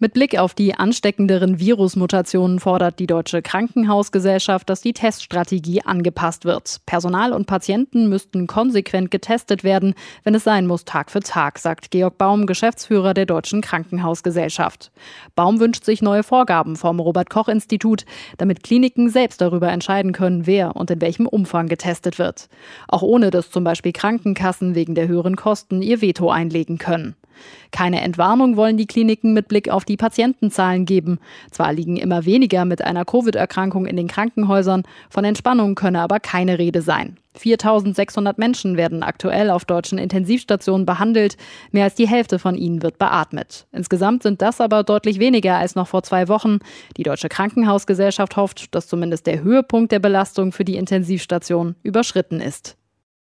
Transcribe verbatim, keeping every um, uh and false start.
Mit Blick auf die ansteckenderen Virusmutationen fordert die Deutsche Krankenhausgesellschaft, dass die Teststrategie angepasst wird. Personal und Patienten müssten konsequent getestet werden, wenn es sein muss, Tag für Tag, sagt Georg Baum, Geschäftsführer der Deutschen Krankenhausgesellschaft. Baum wünscht sich neue Vorgaben vom Robert-Koch-Institut, damit Kliniken selbst darüber entscheiden können, wer und in welchem Umfang getestet wird. Auch ohne dass zum Beispiel Krankenkassen wegen der höheren Kosten ihr Veto einlegen können. Keine Entwarnung wollen die Kliniken mit Blick auf die Patientenzahlen geben. Zwar liegen immer weniger mit einer Covid-Erkrankung in den Krankenhäusern, von Entspannung könne aber keine Rede sein. viertausendsechshundert Menschen werden aktuell auf deutschen Intensivstationen behandelt, mehr als die Hälfte von ihnen wird beatmet. Insgesamt sind das aber deutlich weniger als noch vor zwei Wochen. Die Deutsche Krankenhausgesellschaft hofft, dass zumindest der Höhepunkt der Belastung für die Intensivstation überschritten ist.